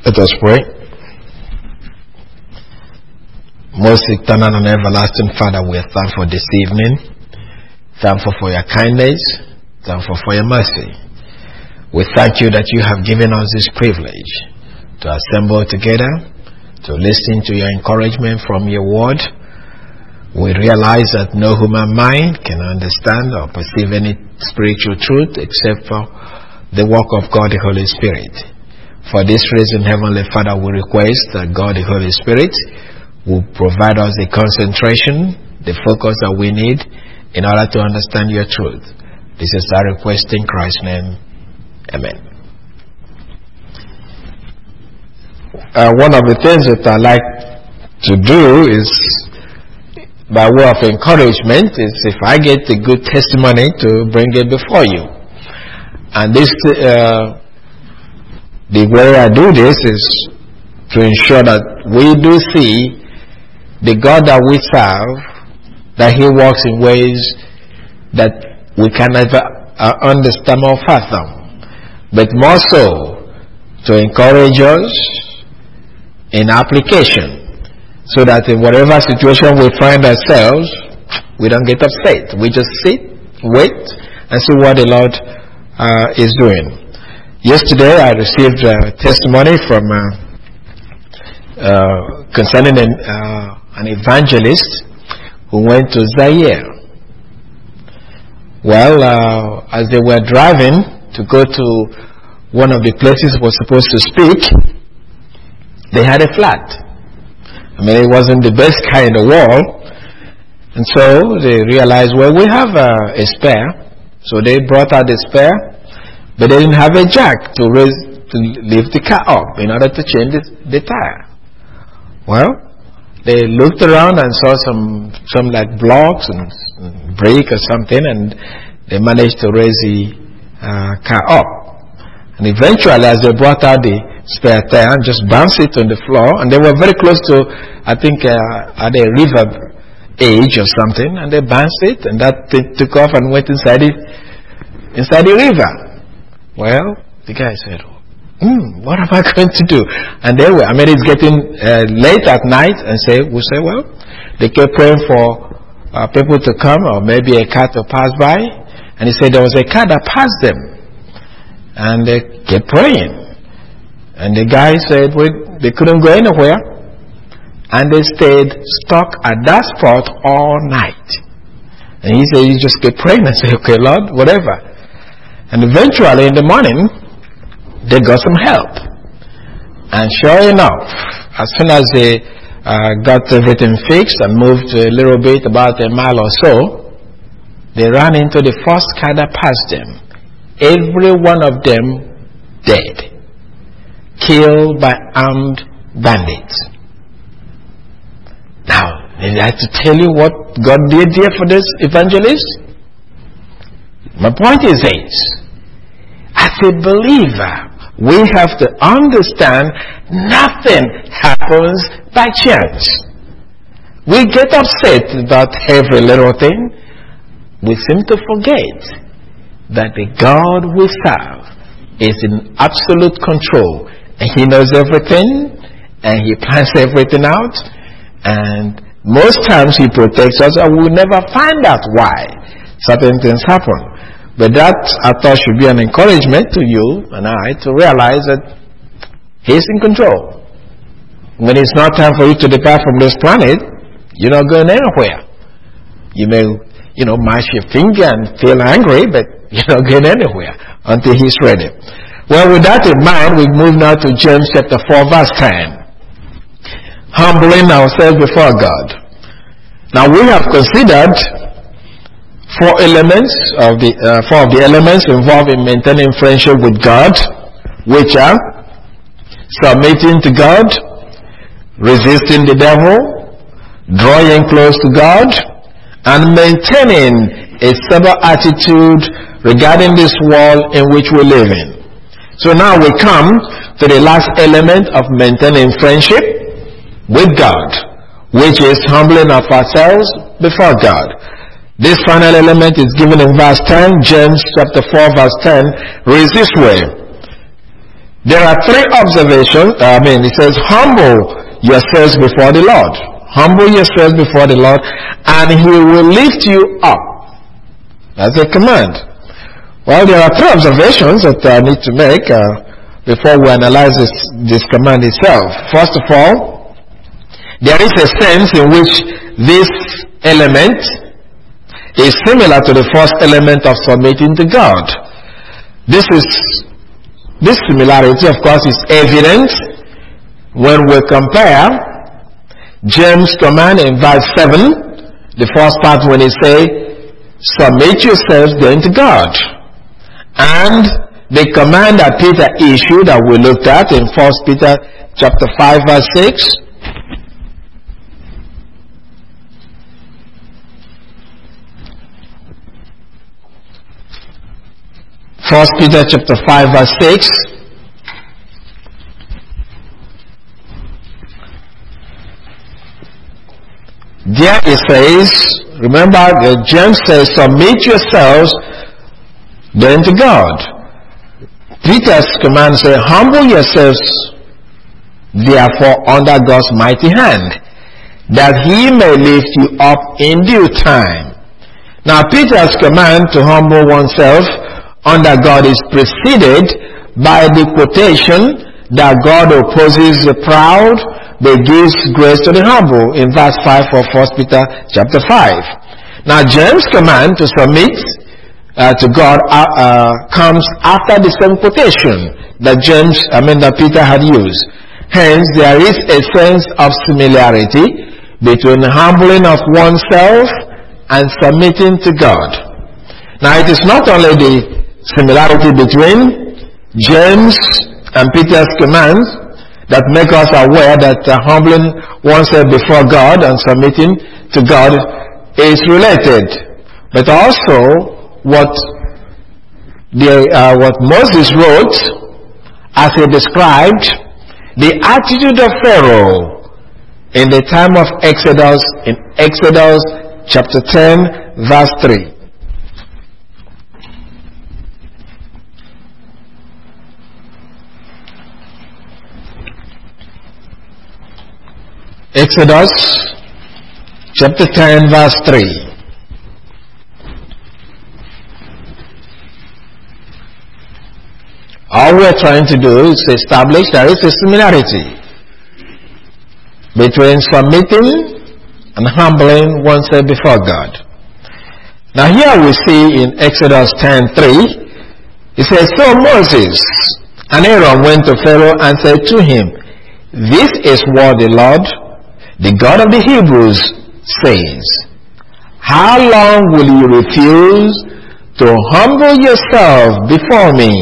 Let us pray. Most eternal and everlasting Father, we are thankful this evening. Thankful for your kindness. Thankful for your mercy. We thank you that you have given us this privilege to assemble together, to listen to your encouragement from your word. We realize that no human mind can understand or perceive any spiritual truth except for the work of God the Holy Spirit. For this reason, Heavenly Father, we request that God the Holy Spirit will provide us the concentration, the focus that we need in order to understand your truth. This is our request in Christ's name. Amen. One of the things that I like to do is, by way of encouragement, is if I get a good testimony to bring it before you. And this, the way I do this is to ensure that we do see the God that we serve, that He works in ways that we can never understand or fathom, but more so to encourage us in application, so that in whatever situation we find ourselves, we don't get upset. We just sit, wait, and see what the Lord is doing. Yesterday, I received a testimony from concerning an evangelist who went to Zaire. Well, as they were driving to go to one of the places he was supposed to speak, they had a flat. I mean, it wasn't the best car in the world. And so they realized, well, we have a spare. So they brought out the spare, but they didn't have a jack to lift the car up in order to change the tire. Well, they looked around and saw some like blocks and brick or something, and they managed to raise the car up. And eventually, as they brought out the spare tire, just bounced it on the floor, and they were very close to, I think, at a river edge or something, and they bounced it, and that thing took off and went inside the river. Well, the guy said, what am I going to do? And they were, I mean, it's getting late at night, and we say, well, they kept praying for people to come, or maybe a car to pass by. And he said there was a car that passed them, and they kept praying. And the guy said, well, they couldn't go anywhere, and they stayed stuck at that spot all night. And he said, you just kept praying and say, okay, Lord, whatever. And eventually in the morning, they got some help. And sure enough, as soon as they got everything fixed and moved a little bit, about a mile or so, they ran into the first car that passed them. Every one of them dead. Killed by armed bandits. Now, did I have to tell you what God did here for this evangelist? My point is this. As a believer, we have to understand nothing happens by chance. We get upset about every little thing. We seem to forget that the God we serve is in absolute control, and He knows everything, and He plans everything out, and most times He protects us, and we'll never find out why certain things happen. But that, I thought, should be an encouragement to you and I to realize that He's in control. When it's not time for you to depart from this planet, you're not going anywhere. You may, mash your finger and feel angry, but you're not going anywhere until He's ready. Well, with that in mind, we move now to James chapter 4, verse 10. Humbling ourselves before God. Now, we have considered four of the elements involved in maintaining friendship with God, which are submitting to God, resisting the devil, drawing close to God, and maintaining a sober attitude regarding this world in which we live in. So now we come to the last element of maintaining friendship with God, which is humbling of ourselves before God. This final element is given in verse 10. James chapter 4 verse 10 reads this way. There are three observations. It says, humble yourselves before the Lord. Humble yourselves before the Lord, and He will lift you up. That's a command. Well, there are three observations that I need to make before we analyze this command itself. First of all, there is a sense in which this element is similar to the first element of submitting to God. This similarity, of course, is evident when we compare James' command in verse 7, the first part when he says, submit yourselves then to God. And the command that Peter issued that we looked at in 1 Peter chapter 5 verse 6. 1 Peter chapter 5 verse 6. There it says, remember James says, submit yourselves then to God. Peter's command says, humble yourselves therefore under God's mighty hand, that He may lift you up in due time. Now Peter's command to humble oneself under God is preceded by the quotation that God opposes the proud but gives grace to the humble in verse 5 of 1 Peter chapter 5. Now James' command to submit to God comes after the same quotation that Peter had used. Hence there is a sense of similarity between humbling of oneself and submitting to God. Now it is not only the similarity between James and Peter's commands that make us aware that humbling oneself before God and submitting to God is related, but also what Moses wrote as he described the attitude of Pharaoh in the time of Exodus in Exodus chapter 10 verse 3. Exodus chapter 10 verse 3. All we are trying to do is establish there is a similarity between submitting and humbling oneself before God. Now here we see in Exodus 10:3, it says, so Moses and Aaron went to Pharaoh and said to him, this is what the Lord, the God of the Hebrews, says, how long will you refuse to humble yourself before me?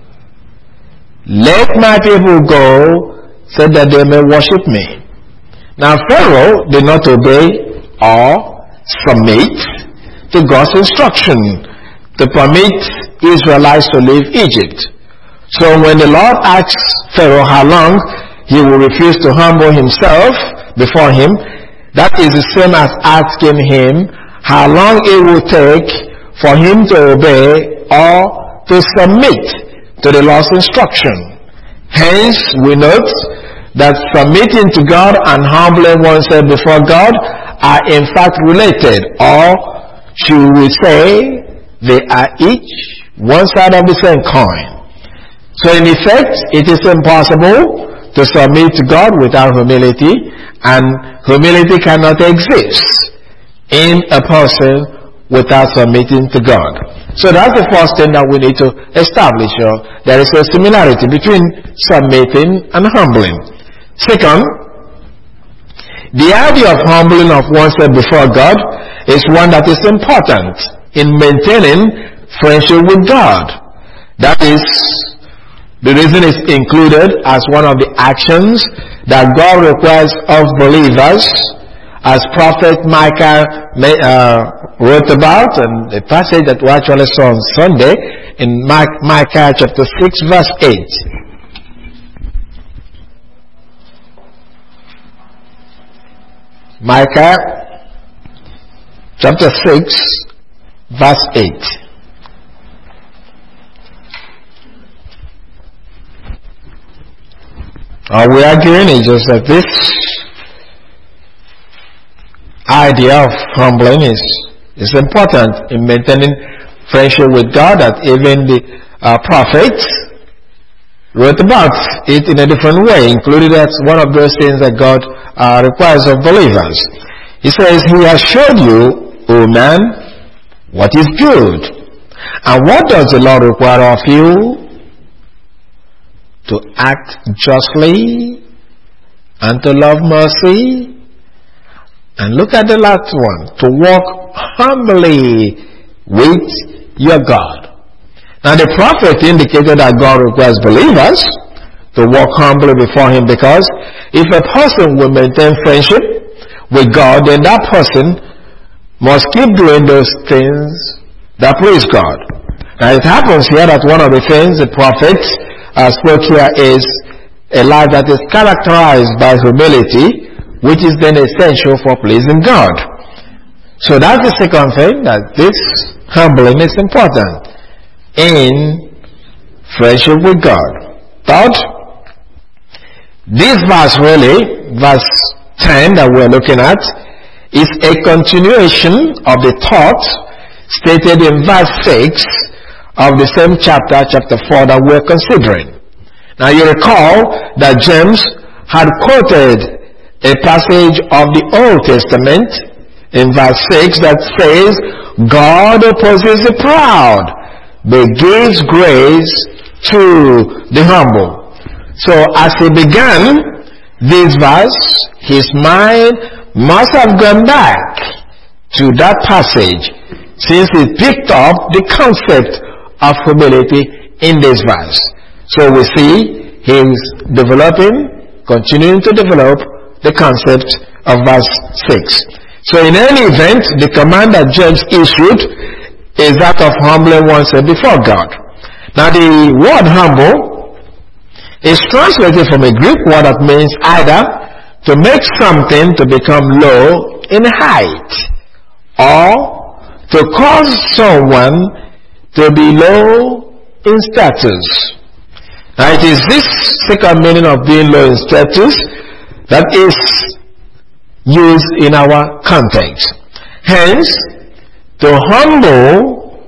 Let my people go so that they may worship me. Now Pharaoh did not obey or submit to God's instruction to permit Israelites to leave Egypt. So when the Lord asks Pharaoh how long he will refuse to humble himself before him, that is the same as asking him how long it will take for him to obey or to submit to the Lord's instruction. Hence, we note that submitting to God and humbling oneself before God are in fact related, or should we say they are each one side of the same coin. So in effect, it is impossible to submit to God without humility, and humility cannot exist in a person without submitting to God. So that's the first thing that we need to establish. There is a similarity between submitting and humbling. Second, the idea of humbling of oneself before God is one that is important in maintaining friendship with God. That is, the reason is included as one of the actions that God requires of believers, as Prophet Micah wrote about, and the passage that we actually saw on Sunday in Micah chapter 6 verse 8. Micah chapter 6 verse 8. All we are arguing is just that this idea of humbling is important in maintaining friendship with God, that even the prophets wrote about it in a different way, including as one of those things that God requires of believers. He says, He has showed you, O man, what is good. And what does the Lord require of you? To act justly and to love mercy. And look at the last one, to walk humbly with your God. Now the prophet indicated that God requires believers to walk humbly before Him, because if a person will maintain friendship with God, then that person must keep doing those things that please God. Now it happens here that one of the things the prophet spoke here is a life that is characterized by humility, which is then essential for pleasing God. So that's the second thing, that this humbling is important in friendship with God. Third, this verse really, verse 10 that we're looking at, is a continuation of the thought stated in verse 6 of the same chapter 4 that we're considering. Now you recall that James had quoted a passage of the Old Testament in verse 6 that says, God opposes the proud, but gives grace to the humble. So as he began this verse, his mind must have gone back to that passage, since he picked up the concept of humility in this verse. So we see he's continuing to develop the concept of verse 6. So in any event, the command that James issued is that of humbling oneself before God. Now the word humble is translated from a Greek word that means either to make something to become low in height, or to cause someone to be low in status. Now it is this second meaning of being low in status that is used in our context. Hence, to humble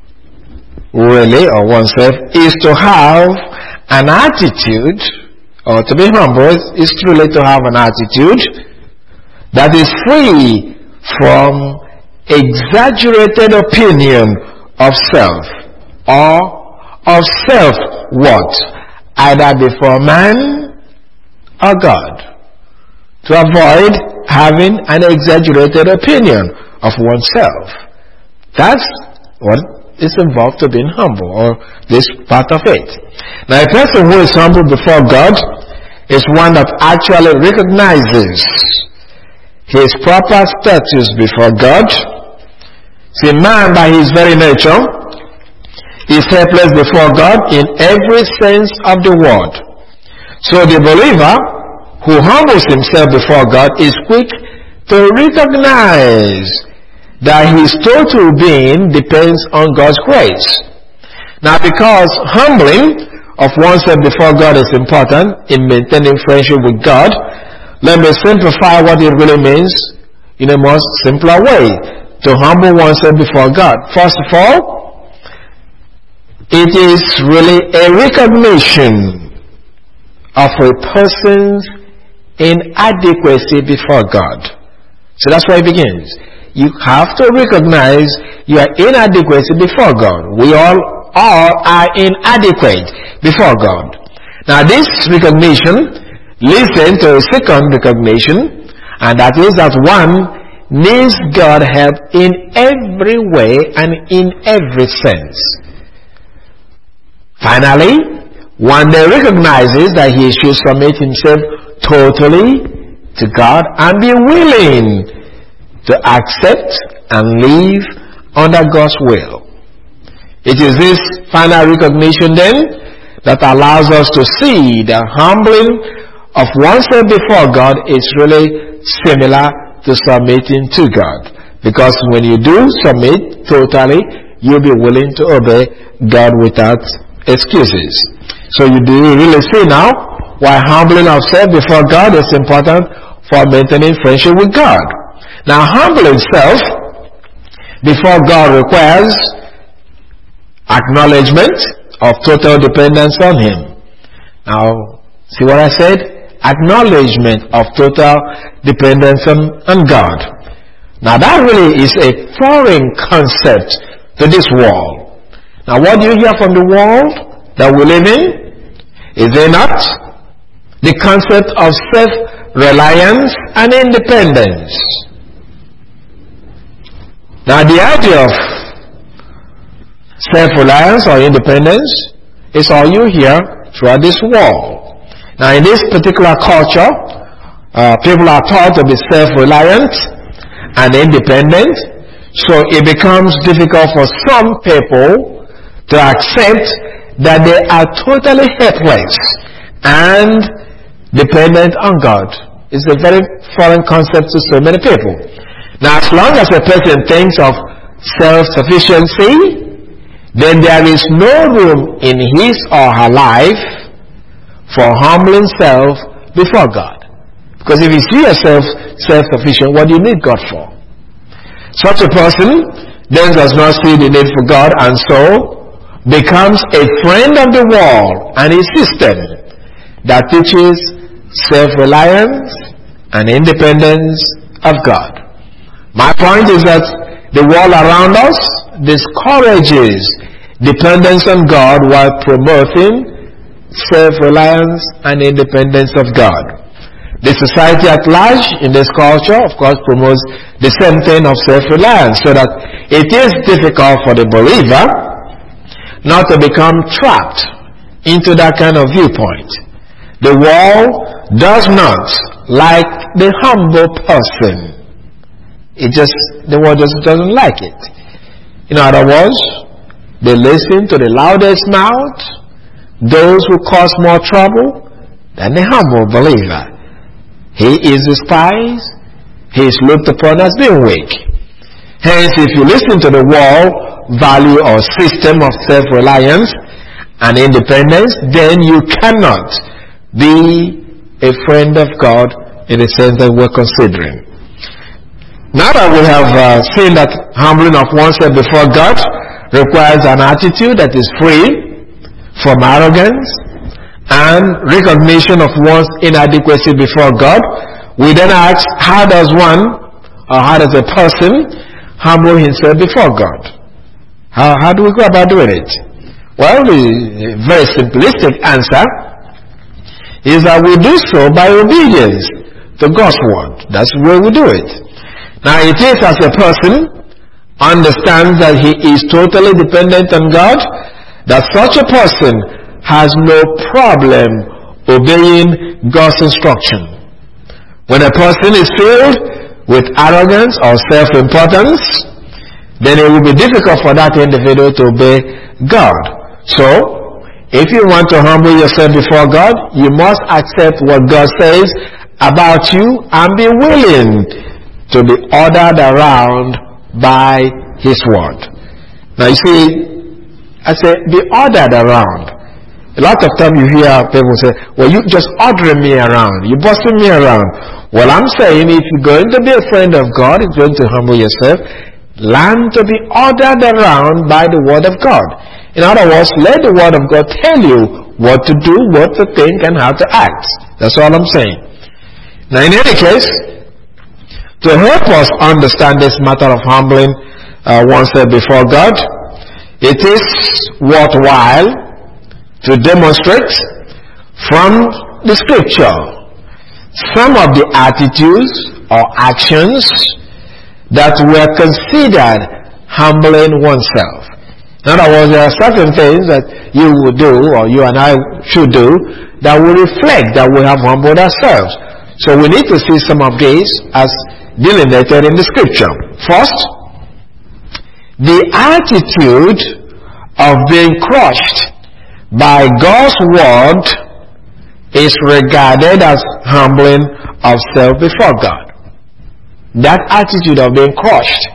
really or oneself is to have an attitude, or to be humble is truly to have an attitude that is free from exaggerated opinion of self or of self-worth, either before man or God. To avoid having an exaggerated opinion of oneself. That's what is involved to being humble, or this part of it. Now a person who is humble before God is one that actually recognizes his proper status before God. See, man by his very nature is helpless before God in every sense of the word. So the believer who humbles himself before God is quick to recognize that his total being depends on God's grace. Now because humbling of oneself before God is important in maintaining friendship with God, let me simplify what it really means in a more simpler way. To humble oneself before God. First of all, it is really a recognition of a person's inadequacy before God. So that's where it begins. You have to recognize your inadequacy before God. We all are inadequate before God. Now this recognition leads then to a second recognition, and that is that one needs God's help in every way and in every sense. Finally, one then recognizes that he should submit himself totally to God and be willing to accept and live under God's will. It is this final recognition then that allows us to see the humbling of oneself before God is really similar to submitting to God. Because when you do submit totally, you'll be willing to obey God without excuses. So you do really see now while humbling ourselves before God is important for maintaining friendship with God. Now, humbling self before God requires acknowledgement of total dependence on Him. Now, see what I said? Acknowledgement of total dependence on God. Now, that really is a foreign concept to this world. Now, what do you hear from the world that we live in? Is it not the concept of self-reliance and independence? Now, the idea of self-reliance or independence is all you hear throughout this world. Now, in this particular culture, people are taught to be self-reliant and independent, so it becomes difficult for some people to accept that they are totally helpless and dependent on God. It's a very foreign concept to so many people. Now, as long as a person thinks of self-sufficiency, then there is no room in his or her life for humbling self before God. Because if you see yourself self-sufficient, what do you need God for? Such a person then does not see the need for God, and so becomes a friend of the world and a system that teaches self-reliance and independence of God. My point is that the world around us discourages dependence on God while promoting self-reliance and independence of God. The society at large in this culture, of course, promotes the same thing of self-reliance, so that it is difficult for the believer not to become trapped into that kind of viewpoint. The world does not like the humble person. The world just doesn't like it. In other words, they listen to the loudest mouth, those who cause more trouble than the humble believer. He is despised. He is looked upon as being weak. Hence, if you listen to the world value or system of self-reliance and independence, then you cannot be a friend of God in the sense that we're considering. Now that we have seen that humbling of oneself before God requires an attitude that is free from arrogance and recognition of one's inadequacy before God, we then ask, how does a person humble himself before God? How do we go about doing it? Well, the very simplistic answer is that we do so by obedience to God's word. That's where we do it. Now, it is as a person understands that he is totally dependent on God, that such a person has no problem obeying God's instruction. When a person is filled with arrogance or self-importance, then it will be difficult for that individual to obey God. So, if you want to humble yourself before God, you must accept what God says about you and be willing to be ordered around by His word. Now you see, I say be ordered around. A lot of time you hear people say, well, you just ordering me around, you bossing me around. Well, I'm saying if you're going to be a friend of God, if you're going to humble yourself, learn to be ordered around by the word of God. In other words, let the word of God tell you what to do, what to think, and how to act. That's all I'm saying. Now in any case, to help us understand this matter of humbling oneself before God, it is worthwhile to demonstrate from the scripture some of the attitudes or actions that were considered humbling oneself. In other words, there are certain things that you would do, or you and I should do, that will reflect that we have humbled ourselves. So we need to see some of these as delineated in the scripture. First, the attitude of being crushed by God's word is regarded as humbling of self before God. That attitude of being crushed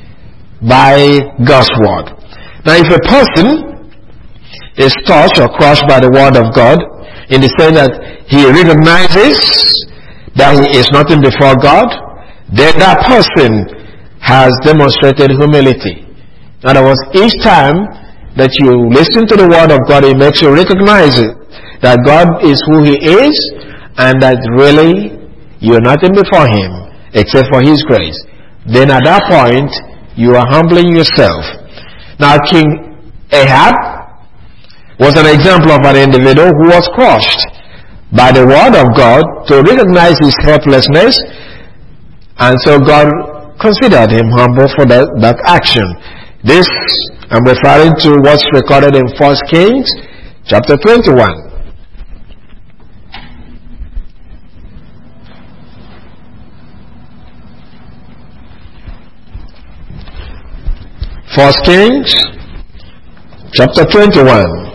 by God's word. Now, if a person is touched or crushed by the word of God, in the sense that he recognizes that he is nothing before God, then that person has demonstrated humility. In other words, each time that you listen to the word of God, it makes you recognize it, that God is who he is, and that really you're nothing before him except for his grace. Then at that point, you are humbling yourself. Now, King Ahab was an example of an individual who was crushed by the word of God to recognize his helplessness, and so God considered him humble for that action. This, I'm referring to what's recorded in 1 Kings chapter 21. First Kings chapter 21.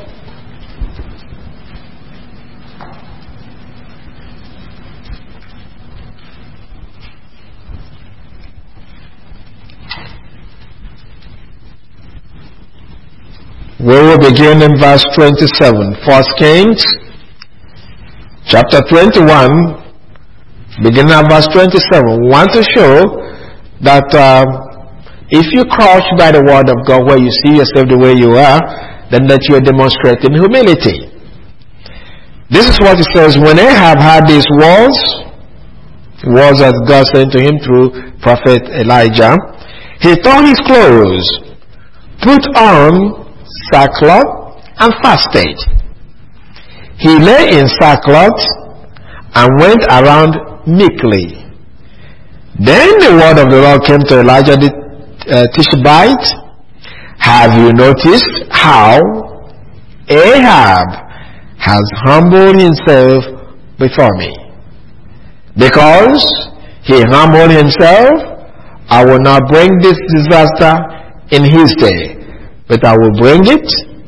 We will begin in verse 27. First Kings chapter 21, beginning at verse 27. We want to show that if you crouch by the word of God where you see yourself the way you are, then that you are demonstrating humility. This is what it says. When Ahab had these words that God sent to him through prophet Elijah, he tore his clothes, put on sackcloth, and fasted. He lay in sackcloth and went around meekly. Then the word of the Lord came to Elijah the Tishbite. Have you noticed how Ahab has humbled himself before me? Because he humbled himself, I will not bring this disaster in his day, but I will bring it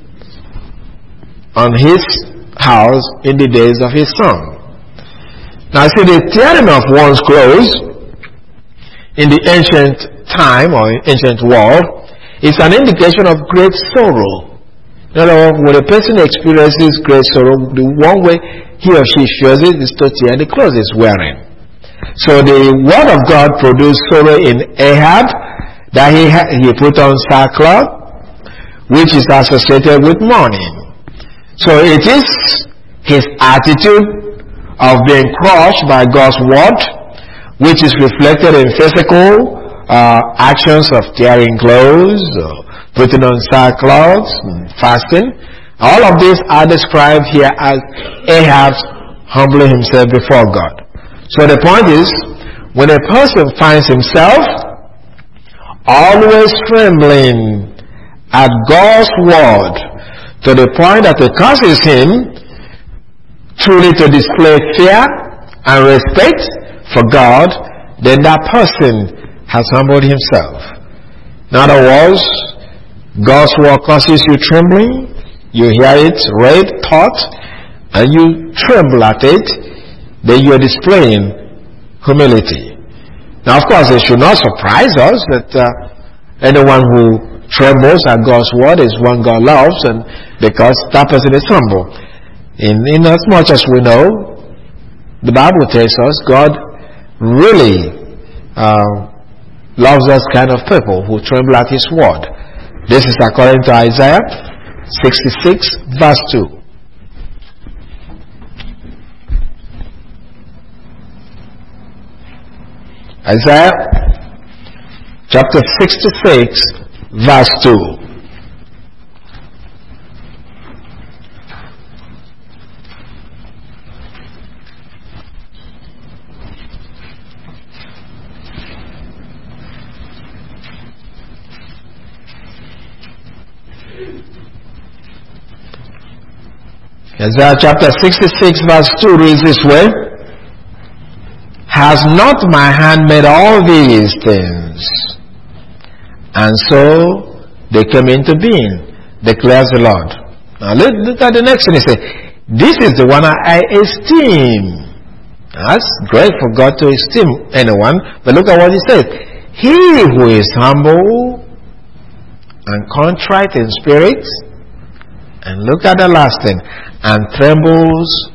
on his house in the days of his son. Now see, the tearing of one's clothes in the ancient time or ancient world is an indication of great sorrow. In other words, when a person experiences great sorrow, the one way he or she shows it is to tear the clothes he's wearing. So the word of God produced sorrow in Ahab, that he put on sackcloth, which is associated with mourning. So it is his attitude of being crushed by God's word, which is reflected in physical actions of tearing clothes, putting on sackcloth, fasting. All of these are described here as Ahab's humbling himself before God. So the point is, when a person finds himself always trembling at God's word to the point that it causes him truly to display fear and respect for God, then that person has humbled himself. In other words, God's word causes you trembling. You hear it read, taught, and you tremble at it. Then you are displaying humility. Now, of course, it should not surprise us that anyone who trembles at God's word is one God loves, and because that person is humble. In as much as we know, the Bible tells us God really loves us kind of people who tremble at his word. This is according to Isaiah 66 verse 2. Isaiah chapter 66 verse 2. Isaiah chapter 66 verse 2 reads this way: Has not my hand made all these things? And so they came into being, declares the Lord. Now look at the next one. He said, this is the one I esteem. That's great for God to esteem anyone, but look at what he says. He who is humble and contrite in spirit, and look at the last thing, and trembles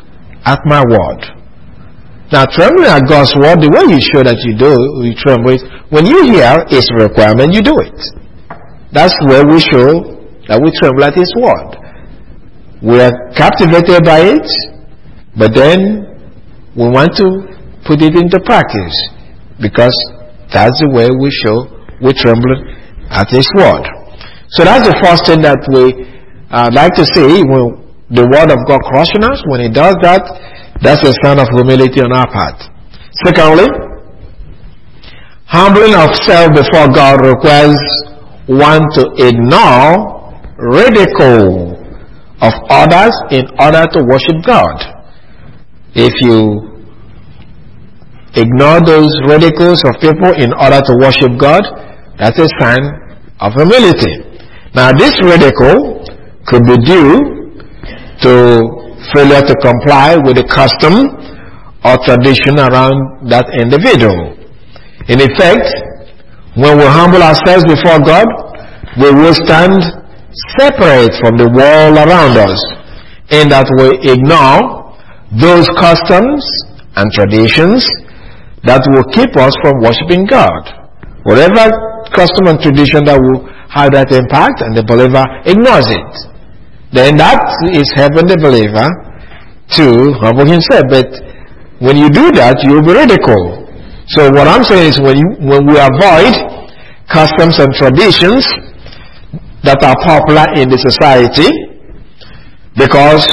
at my word. Now, trembling at God's word, the way you show that you tremble is when you hear His requirement, you do it. That's where we show that we tremble at His word. We are captivated by it, but then we want to put it into practice, because that's the way we show we tremble at His word. So that's the first thing that we like to see when the word of God crushing us. When He does that, that's a sign of humility on our part. Secondly, humbling of self before God requires one to ignore ridicule of others in order to worship God. If you ignore those ridicules of people in order to worship God, that's a sign of humility. Now, this ridicule could be due to failure to comply with the custom or tradition around that individual. In effect, when we humble ourselves before God, we will stand separate from the world around us, in that we ignore those customs and traditions that will keep us from worshiping God. Whatever custom and tradition that will have that impact, and the believer ignores it, then that is helping the believer to humble himself. But when you do that, you will be ridiculed. So what I'm saying is, when we avoid customs and traditions that are popular in the society because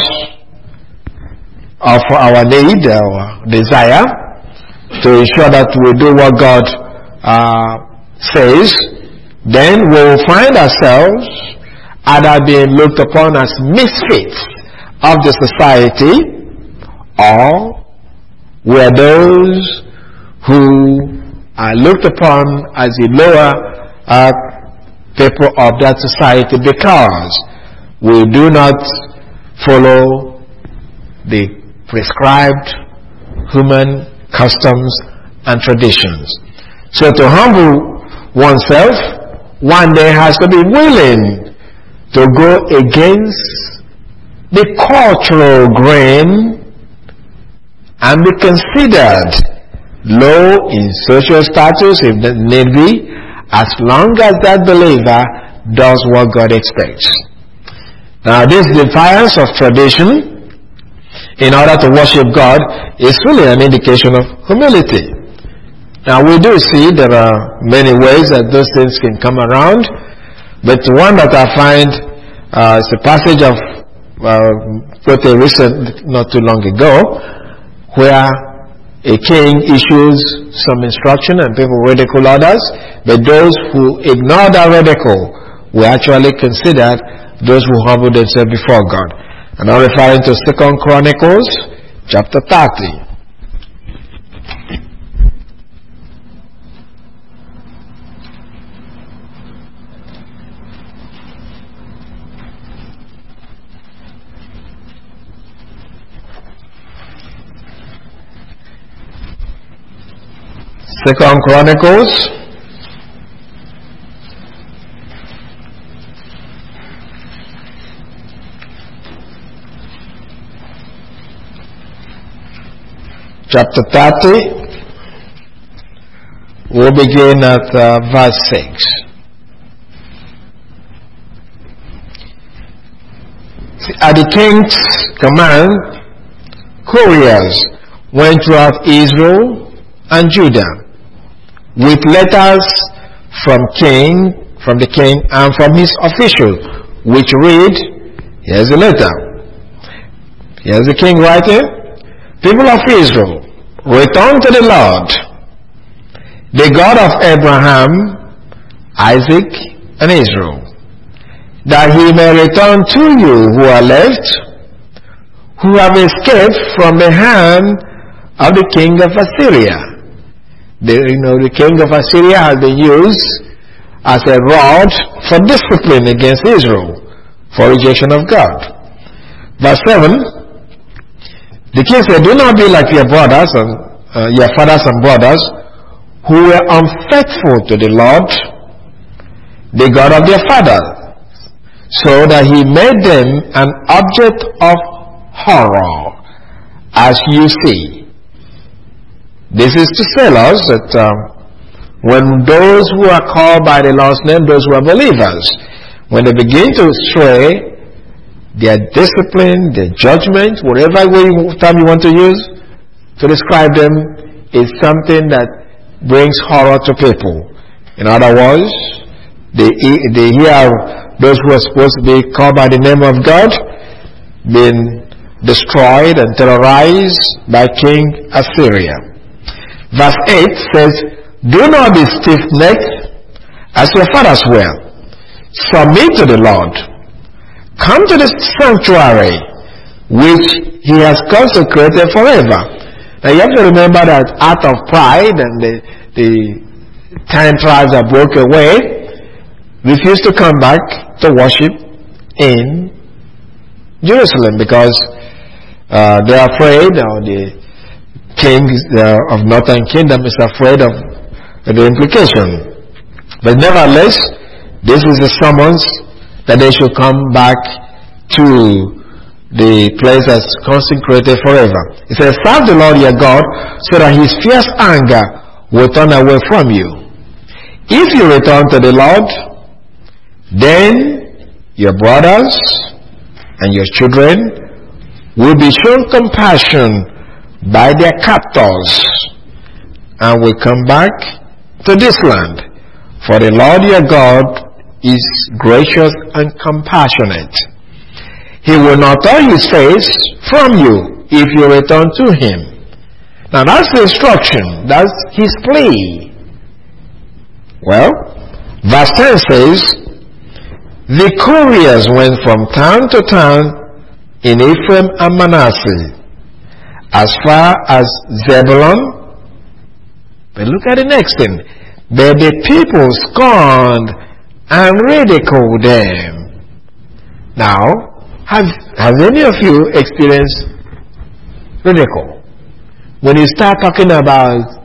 of our need, our desire to ensure that we do what God says, then we will find ourselves either being looked upon as misfits of the society, or we are those who are looked upon as the lower people of that society, because we do not follow the prescribed human customs and traditions. So to humble oneself, one day has to be willing to go against the cultural grain and be considered low in social status, if need be, as long as that believer does what God expects. Now, this defiance of tradition in order to worship God is really an indication of humility. Now, we do see there are many ways that those things can come around, but one that I find is a passage of quote a recent, not too long ago, where a king issues some instruction and people ridicule others, but those who ignore that ridicule were actually considered those who humble themselves before God. And I'm referring to 2 Chronicles chapter 30. 2 Chronicles chapter 30, we'll begin at verse 6. At the king's command, couriers went throughout Israel and Judah with letters from the king and from his official, which read, here's the letter. Here's the king writing, people of Israel, return to the Lord, the God of Abraham, Isaac, and Israel, that he may return to you who are left, who have escaped from the hand of the king of Assyria. The king of Assyria has been used as a rod for discipline against Israel for rejection of God. Verse 7, the king said, do not be like your brothers and your fathers and brothers who were unfaithful to the Lord, the God of their fathers, so that he made them an object of horror as you see. This is to tell us that when those who are called by the Lord's name, those who are believers, when they begin to stray, their discipline, their judgment, whatever term you want to use to describe them, is something that brings horror to people. In other words, they hear those who are supposed to be called by the name of God being destroyed and terrorized by King Assyria. Verse 8 says, do not be stiff-necked as your fathers were. Submit to the Lord. Come to the sanctuary which he has consecrated forever. Now you have to remember that out of pride, and the 10 tribes that broke away refused to come back to worship in Jerusalem because they're afraid, or the king of northern kingdom is afraid of the implication. But nevertheless, this is the summons that they should come back to the place that's consecrated forever. It says, serve the Lord your God, so that his fierce anger will turn away from you. If you return to the Lord, then your brothers and your children will be shown compassion by their captors, and will come back to this land. For the Lord your God is gracious and compassionate. He will not turn his face from you if you return to him. Now that's the instruction. That's his plea. Well, verse 10 says, the couriers went from town to town in Ephraim and Manasseh, as far as Zebulun. But look at the next thing. But the people scorned and ridiculed them. Now, has any of you experienced ridicule? When you start talking about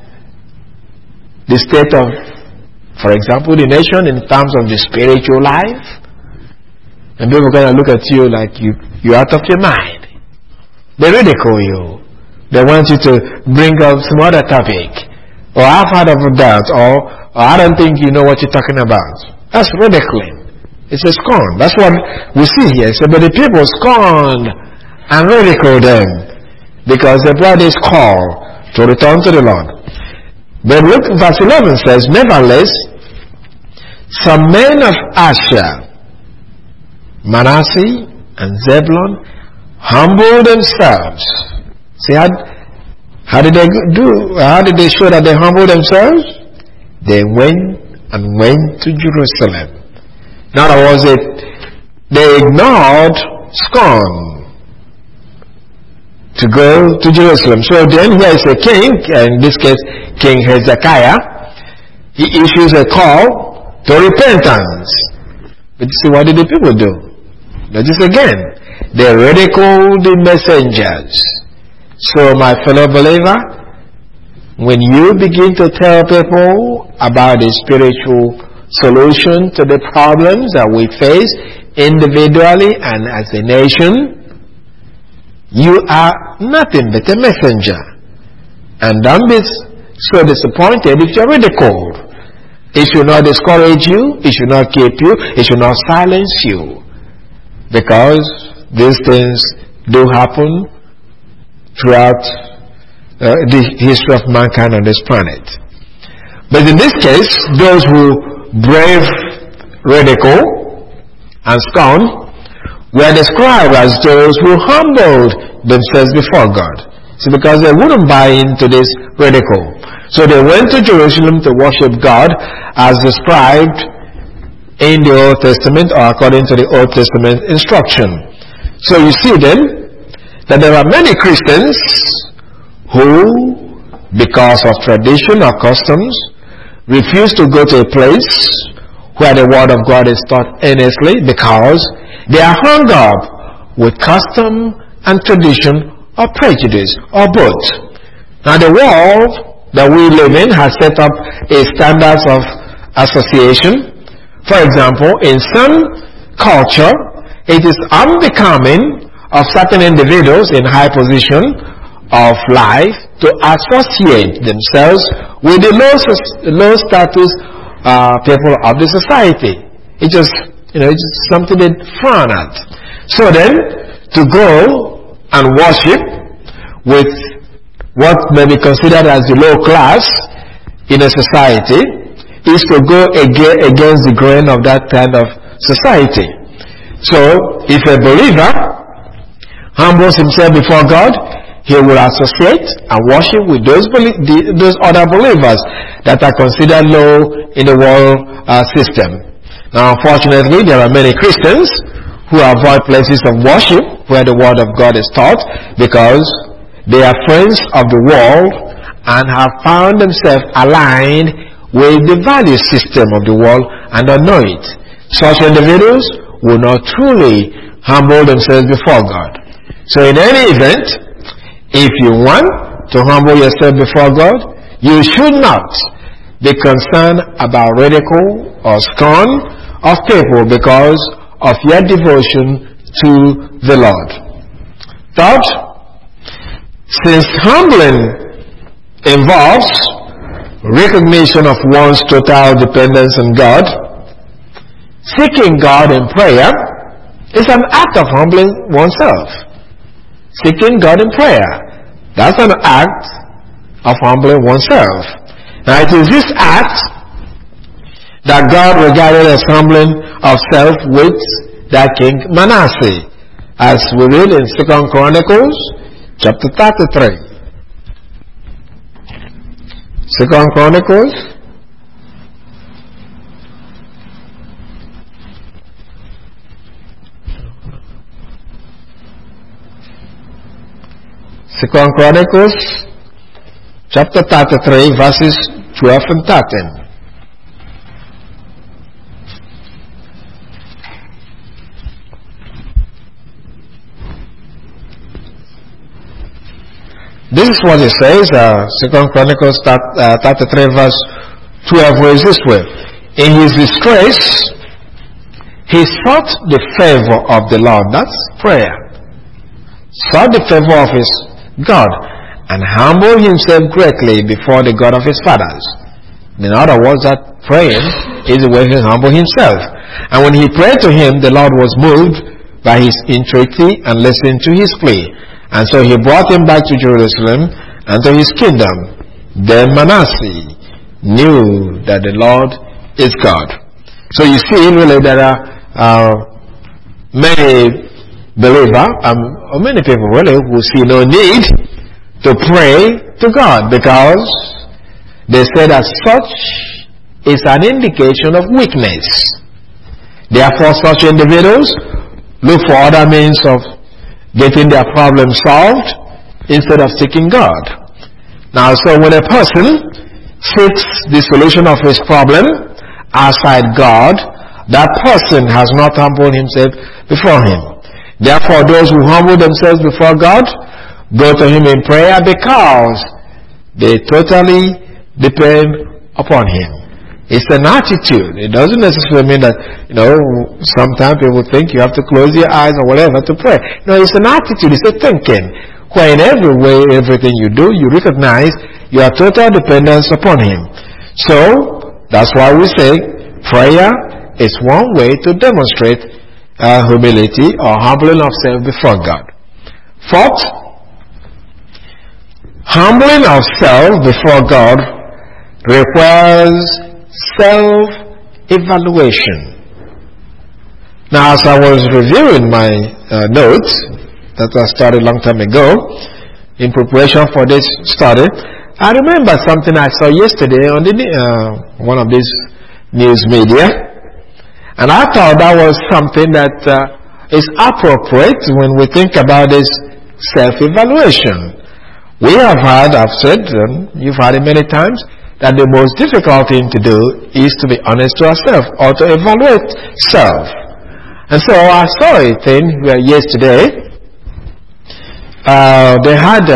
the state of, for example, the nation in terms of the spiritual life, and people are going to look at you like you're out of your mind. They ridicule you. They want you to bring up some other topic. Or I've heard of that. Or I don't think you know what you're talking about. That's ridiculing. It's a scorn. That's what we see here. So, but the people scorned and ridiculed them because they brought this call to return to the Lord. But look, verse 11 says, nevertheless, some men of Asher, Manasseh, and Zebulun humbled themselves. See, how did they do? How did they show that they humbled themselves? They went to Jerusalem. In other words, they ignored scorn to go to Jerusalem. So then here is a king, in this case King Hezekiah. He issues a call to repentance. But see, what did the people do? Notice again, they ridiculed the messengers. So my fellow believer, when you begin to tell people about the spiritual solution to the problems that we face individually and as a nation, you are nothing but a messenger. And don't be so disappointed if you're ridiculed. It should not discourage you. It should not keep you. It should not silence you. Because these things do happen throughout the history of mankind on this planet. But in this case, those who brave ridicule and scorn were described as those who humbled themselves before God. See, because they wouldn't buy into this ridicule. So they went to Jerusalem to worship God as described in the Old Testament, or according to the Old Testament instruction. So you see then that there are many Christians who, because of tradition or customs, refuse to go to a place where the Word of God is taught earnestly, because they are hung up with custom and tradition or prejudice or both. Now the world that we live in has set up a standards of association. For example, in some culture, it is unbecoming of certain individuals in high position of life to associate themselves with the low status people of the society. It's just something they frown at. So then, to go and worship with what may be considered as the low class in a society is to go against the grain of that kind of society. So, if a believer humbles himself before God, he will associate and worship with those other believers that are considered low in the world system. Now, unfortunately, there are many Christians who avoid places of worship where the Word of God is taught because they are friends of the world and have found themselves aligned with the value system of the world and don't know it. Such individuals will not truly humble themselves before God. So in any event, if you want to humble yourself before God, you should not be concerned about ridicule or scorn of people because of your devotion to the Lord. Third, since humbling involves recognition of one's total dependence on God, seeking God in prayer is an act of humbling oneself. Seeking God in prayer, that's an act of humbling oneself. Now it is this act that God regarded as humbling of self with that king Manasseh, as we read in 2 Chronicles chapter 33. 2 Chronicles chapter 33 verses 12 and 13. This is what it says, 2 Chronicles 33 verse 12 reads this way. In his distress, he sought the favor of the Lord. That's prayer. Sought the favor of his God and humbled himself greatly before the God of his fathers. In other words, that praying is the way he humbled himself. And when he prayed to him, the Lord was moved by his entreaty and listened to his plea. And so he brought him back to Jerusalem and to his kingdom. Then Manasseh knew that the Lord is God. So you see, really, there are many believers, or many people really, who see no need to pray to God because they say that such is an indication of weakness. Therefore, such individuals look for other means of getting their problem solved instead of seeking God. Now, so when a person seeks the solution of his problem outside God, that person has not humbled himself before him. Therefore, those who humble themselves before God go to him in prayer because they totally depend upon him. It's an attitude. It doesn't necessarily mean that, sometimes people think you have to close your eyes or whatever to pray. No, it's an attitude. It's a thinking. Where in every way, everything you do, you recognize your total dependence upon him. So, that's why we say prayer is one way to demonstrate humility or humbling of self before God. Fourth, humbling of self before God requires self-evaluation. Now, as I was reviewing my notes that I started a long time ago in preparation for this study, I remember something I saw yesterday on one of these news media, and I thought that was something that is appropriate when we think about this self-evaluation. We have had, I've said, you've heard it many times, that the most difficult thing to do is to be honest to ourselves or to evaluate self. And so I saw a thing yesterday. They had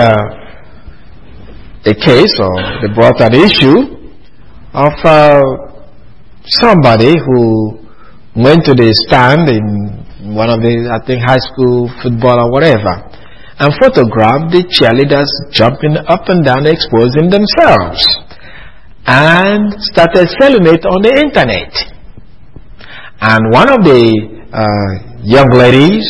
a case, or they brought an issue of somebody who went to the stand in one of the, I think, high school football or whatever. and photograph the cheerleaders jumping up and down, exposing themselves, and started selling it on the internet. And one of the young ladies,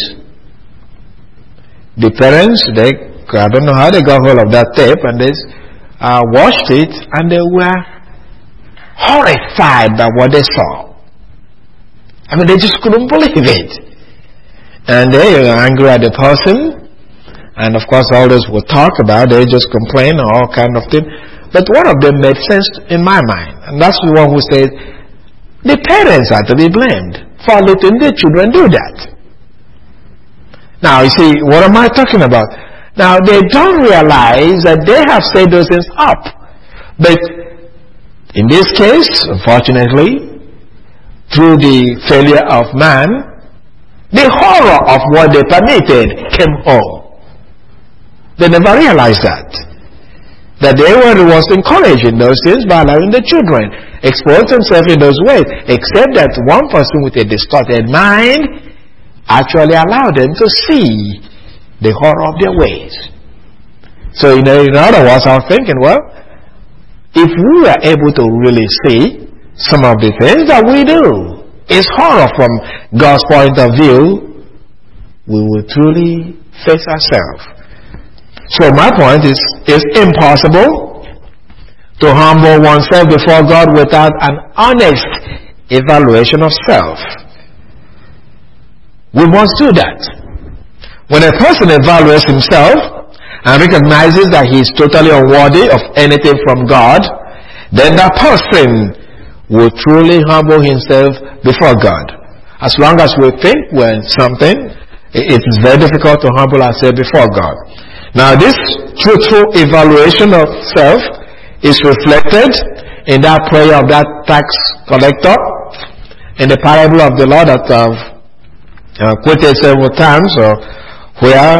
the parents, I don't know how they got hold of that tape, and they watched it, and they were horrified by what they saw. I mean, they just couldn't believe it. And they were angry at the person. And of course, all those will talk about, they just complain, all kind of things. But one of them made sense in my mind. And that's the one who said, the parents are to be blamed for letting their children do that. Now, you see, what am I talking about? Now, they don't realize that they have set those things up. But in this case, unfortunately, through the failure of man, the horror of what they permitted came home. They never realized that they were the ones encouraging those things by allowing the children expose themselves in those ways, except that one person with a distorted mind actually allowed them to see the horror of their ways. So in other words, I was thinking, well, if we were able to really see some of the things that we do is horror from God's point of view, we will truly face ourselves. So my point is, it's impossible to humble oneself before God without an honest evaluation of self. We must do that. When a person evaluates himself and recognizes that he is totally unworthy of anything from God, then that person will truly humble himself before God. As long as we think we're something, it is very difficult to humble ourselves before God. Now, this truthful evaluation of self is reflected in that prayer of that tax collector in the parable of the Lord that I've quoted several times, where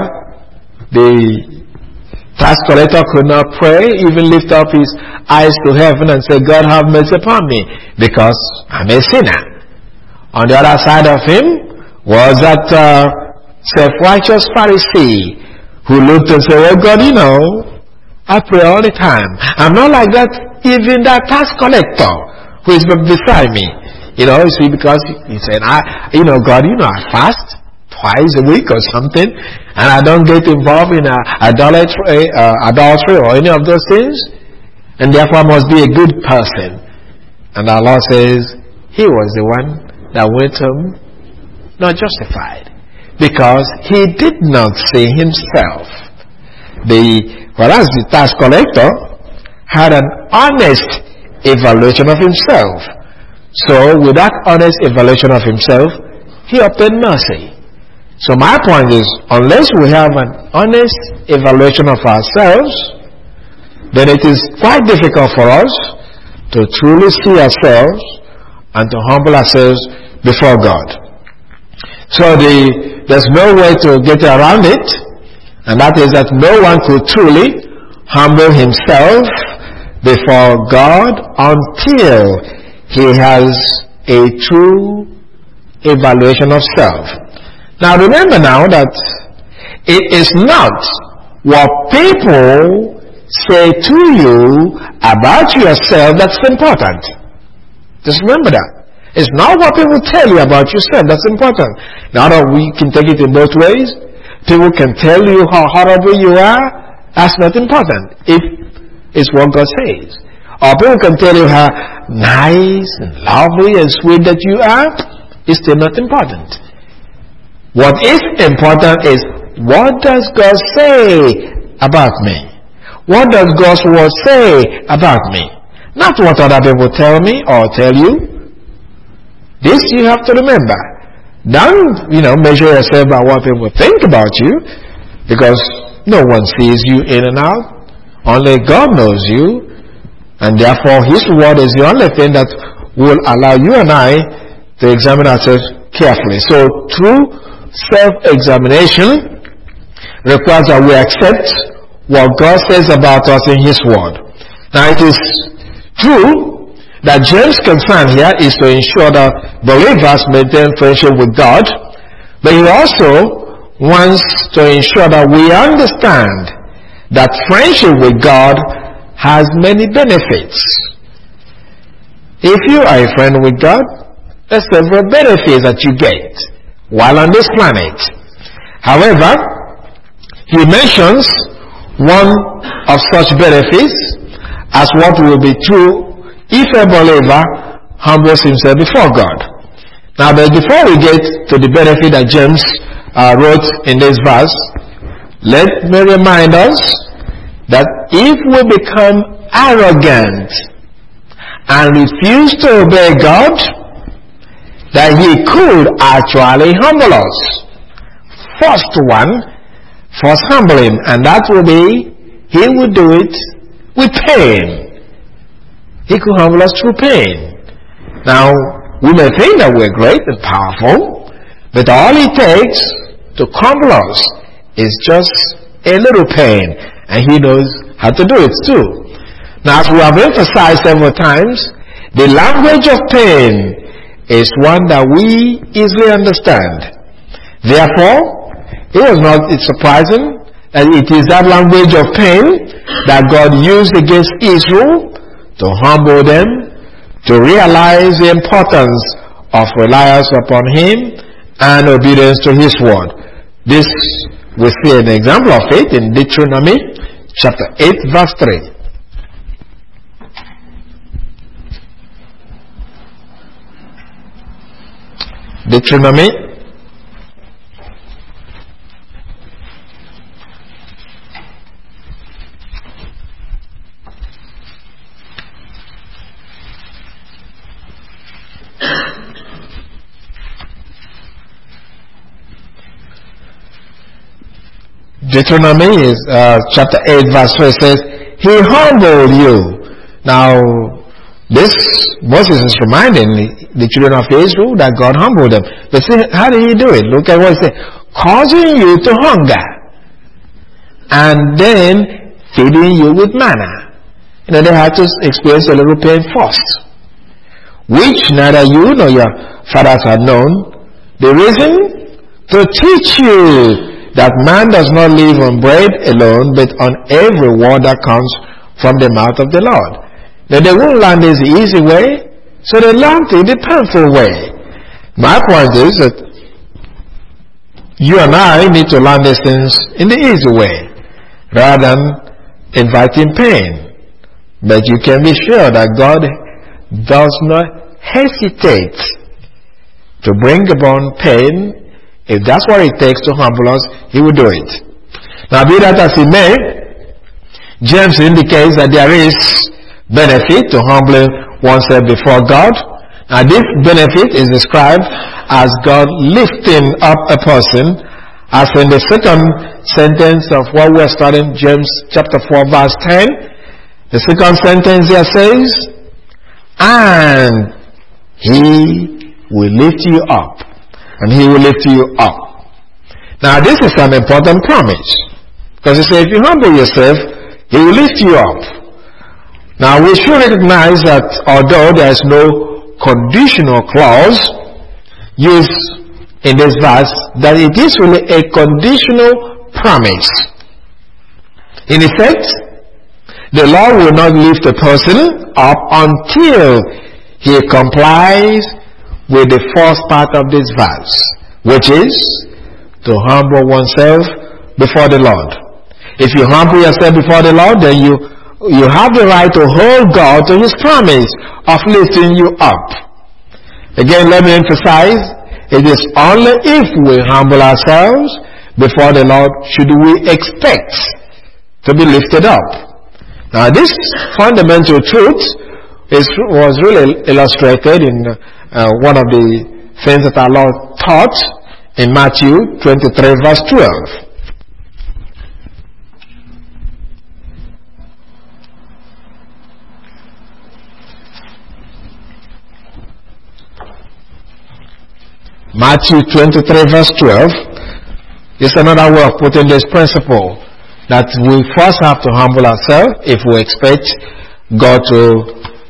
the tax collector could not pray, even lift up his eyes to heaven and say, God, have mercy upon me, because I'm a sinner. On the other side of him was that self-righteous Pharisee who looked and said, well, God, I pray all the time. I'm not like that, even that tax collector who is beside me. You see, because he said, God, I fast twice a week or something, and I don't get involved in adultery or any of those things, and therefore I must be a good person. And our Lord says, he was the one that went home not justified, because he did not see himself. Whereas the tax collector had an honest evaluation of himself. So with that honest evaluation of himself, he obtained mercy. So my point is, unless we have an honest evaluation of ourselves, then it is quite difficult for us to truly see ourselves and to humble ourselves before God. So there's no way to get around it, and that is that no one could truly humble himself before God until he has a true evaluation of self. Now remember now that it is not what people say to you about yourself that's important. Just remember that. It's not what people tell you about yourself that's important. Now that we can take it in both ways. People can tell you how horrible you are. That's not important. If it's what God says. Or people can tell you how nice and lovely and sweet that you are. It's still not important. What is important is, what does God say about me? What does God's word say about me? Not what other people tell me or tell you. This you have to remember. Don't, measure yourself by what people think about you, because no one sees you in and out. Only God knows you, and therefore His word is the only thing that will allow you and I to examine ourselves carefully. So true self-examination requires that we accept what God says about us in His word. Now it is true that James' concern here is to ensure that believers maintain friendship with God, but he also wants to ensure that we understand that friendship with God has many benefits. If you are a friend with God, there are several benefits that you get while on this planet. However, he mentions one of such benefits as what will be true if a believer humbles himself before God. Now, but before we get to the benefit that James wrote in this verse, let me remind us that if we become arrogant and refuse to obey God, that he could actually humble us. First humble him, and that will be, he will do it with pain. He could humble us through pain. Now, we may think that we're great and powerful, but all it takes to humble us is just a little pain, and he knows how to do it too. Now, as we have emphasized several times, the language of pain is one that we easily understand. Therefore, it's surprising that it is that language of pain that God used against Israel to humble them, to realize the importance of reliance upon him and obedience to his word. This, we see an example of it in Deuteronomy chapter 8 verse 3. Deuteronomy is chapter 8 verse 3 says, he humbled you. Now, this Moses is reminding the children of Israel that God humbled them. But see, how did he do it? Look at what he said. Causing you to hunger, and then feeding you with manna. You know, they had to experience a little pain first, which neither you nor your fathers had known. The reason? To teach you that man does not live on bread alone, but on every word that comes from the mouth of the Lord. Now, they won't learn this the easy way, so they learned it the painful way. My point is that you and I need to learn these things in the easy way, rather than inviting pain. But you can be sure that God does not hesitate to bring upon pain. If that's what it takes to humble us, he will do it. Now, be that as it may, James indicates that there is benefit to humbling oneself before God. Now, this benefit is described as God lifting up a person, as in the second sentence of what we're studying, James chapter 4 verse 10. The second sentence there says, and he will lift you up. And he will lift you up. Now, this is an important promise, because he says, if you humble yourself, he will lift you up. Now, we should recognize that although there is no conditional clause used in this verse, that it is really a conditional promise. In effect, the Lord will not lift a person up until he complies with the first part of this verse, which is to humble oneself before the Lord. If you humble yourself before the Lord, then you have the right to hold God to his promise of lifting you up. Again, let me emphasize, it is only if we humble ourselves before the Lord should we expect to be lifted up. Now, this fundamental truth was really illustrated in one of the things that our Lord taught in Matthew 23 verse 12. Matthew 23 verse 12 is another way of putting this principle, that we first have to humble ourselves if we expect God to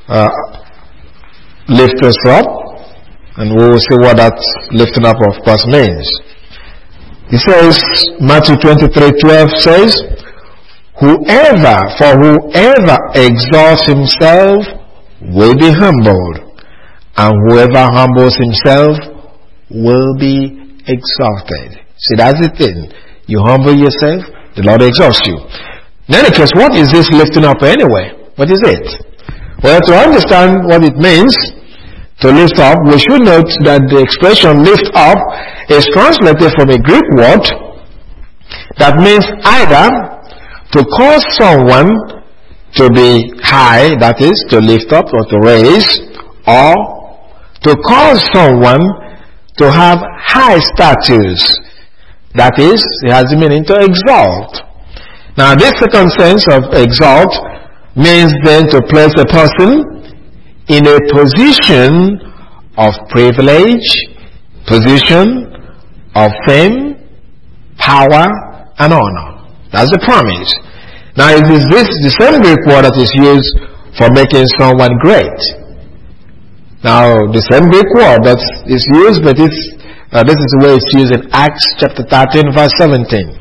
lift us up, and we will see what that lifting up of course means. He says, Matthew 23:12 says, whoever exalts himself will be humbled, and whoever humbles himself will be exalted. See, that's the thing. You humble yourself, the Lord exalts you. In any case, what is this lifting up anyway? What is it? Well, to understand what it means to lift up, we should note that the expression lift up is translated from a Greek word that means either to cause someone to be high, that is, to lift up or to raise, or to cause someone to have high status, that is, it has the meaning to exalt. Now, this second sense of exalt means then to place a person in a position of privilege, position of fame, power, and honor. That's the promise. Now, it is this the same Greek word that is used for making someone great. Now, the same Greek word that is used, but this is the way it's used in Acts chapter 13, verse 17.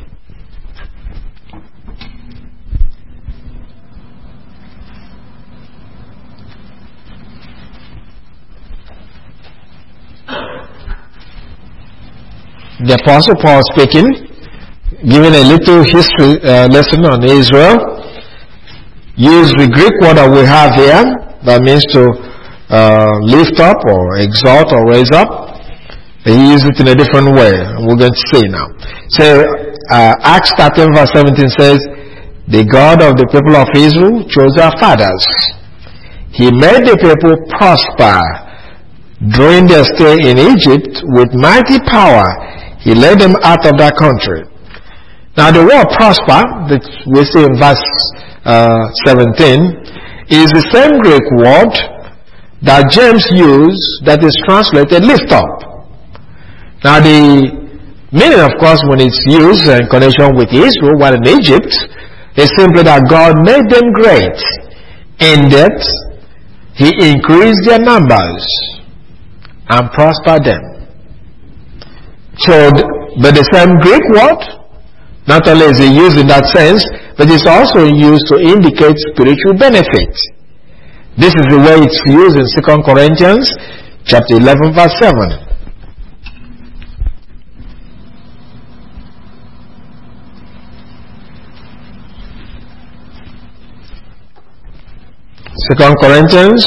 The Apostle Paul speaking, giving a little history lesson on Israel, used the Greek word that we have here, that means to lift up or exalt or raise up. He used it in a different way, and we're going to see now. So, Acts 13 verse 17 says, the God of the people of Israel chose our fathers. He made the people prosper during their stay in Egypt with mighty power. He led them out of that country. Now the word prosper that we see in verse 17 is the same Greek word that James used that is translated lift up. Now the meaning, of course, when it's used in connection with Israel while in Egypt, is simply that God made them great in that He increased their numbers and prospered them. So, but the same Greek word, not only is it used in that sense, but it's also used to indicate spiritual benefit. This is the way it's used in 2 Corinthians chapter 11 verse 7. Second Corinthians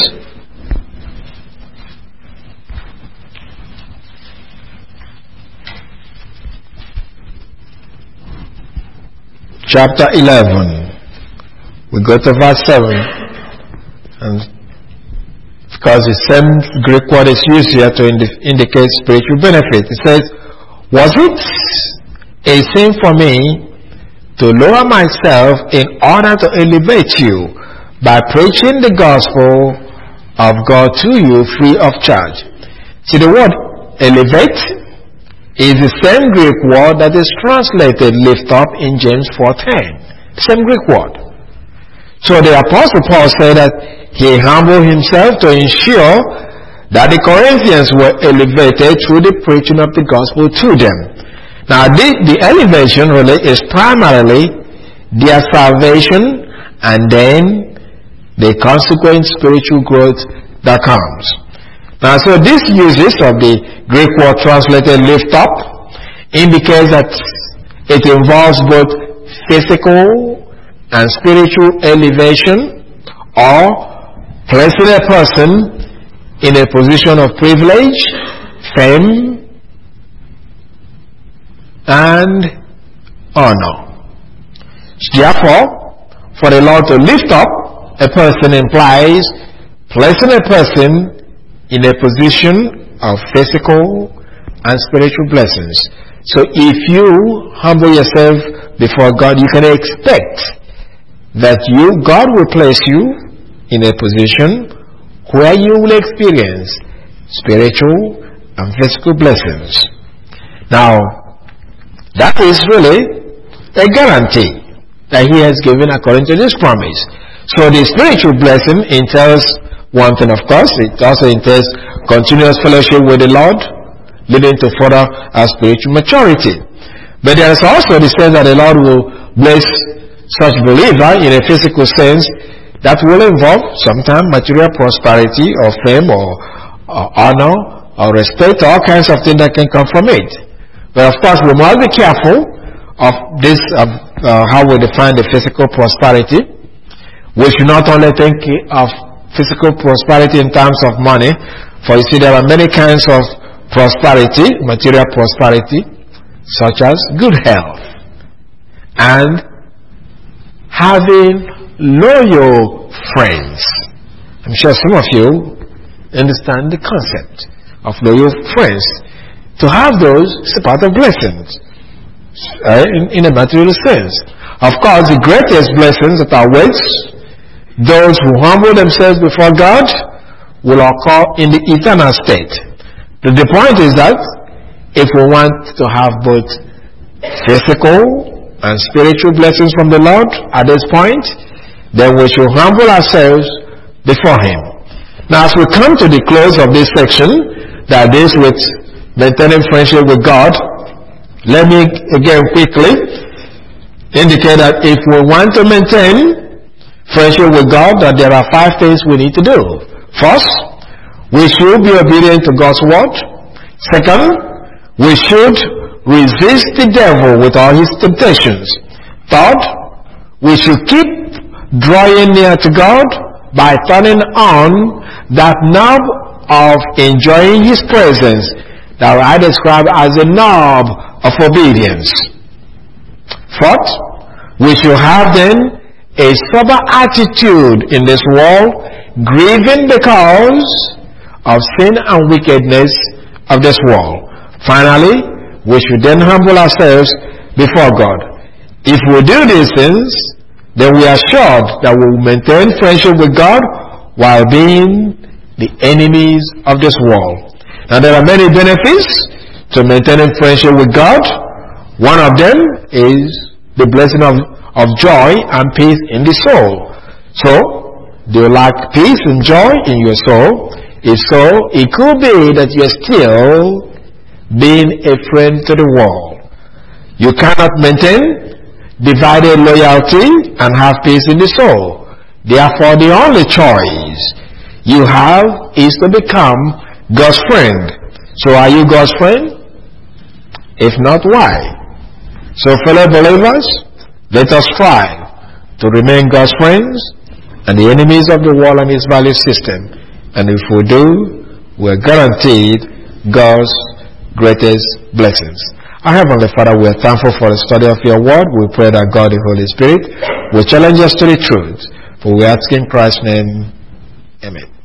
chapter 11. We go to verse 7. And because the same Greek word is used here to indicate spiritual benefit. It says, was it a sin for me to lower myself in order to elevate you by preaching the gospel of God to you free of charge? See, the word elevate is the same Greek word that is translated lift up in James 4:10. Same Greek word. So the Apostle Paul said that he humbled himself to ensure that the Corinthians were elevated through the preaching of the gospel to them. Now the elevation really is primarily their salvation and then the consequent spiritual growth that comes. Now, so this uses of the Greek word translated lift up indicates that it involves both physical and spiritual elevation, or placing a person in a position of privilege, fame, and honor. Therefore, for the Lord to lift up a person implies placing a person in a position of physical and spiritual blessings. So if you humble yourself before God, you can expect that God will place you in a position where you will experience spiritual and physical blessings. Now, that is really a guarantee that He has given according to this promise. So the spiritual blessing entails one thing, of course. It also entails continuous fellowship with the Lord, leading to further spiritual maturity. But there is also the sense that the Lord will bless such believer in a physical sense that will involve sometimes material prosperity or fame or honor or respect, all kinds of things that can come from it. But of course, we must be careful of this, how we define the physical prosperity. We should not only think of physical prosperity in terms of money, for you see there are many kinds of prosperity, material prosperity, such as good health and having loyal friends. I'm sure some of you understand the concept of loyal friends. To have those is a part of blessings in a material sense. Of course, the greatest blessings that awaits those who humble themselves before God will occur in the eternal state. The point is that if we want to have both physical and spiritual blessings from the Lord at this point, then we should humble ourselves before Him. Now, as we come to the close of this section that deals with maintaining friendship with God, let me again quickly indicate that if we want to maintain friendship with God, that there are 5 things we need to do. First, we should be obedient to God's word. Second, we should resist the devil with all his temptations. Third, we should keep drawing near to God by turning on that knob of enjoying His presence that I describe as a knob of obedience. Fourth, we should have then a sober attitude in this world, grieving because of sin and wickedness of this world. Finally, we should then humble ourselves before God. If we do these things, then we are sure that we will maintain friendship with God while being the enemies of this world. Now, there are many benefits to maintaining friendship with God. One of them is the blessing of joy and peace in the soul. So, do you lack peace and joy in your soul? If so, it could be that you're still being a friend to the world. You cannot maintain divided loyalty and have peace in the soul. Therefore, the only choice you have is to become God's friend. So, are you God's friend? If not, why? So, fellow believers, let us strive to remain God's friends and the enemies of the world and its value system. And if we do, we're guaranteed God's greatest blessings. Our Heavenly Father, we are thankful for the study of your word. We pray that God, the Holy Spirit, will challenge us to the truth. For we ask in Christ's name, amen.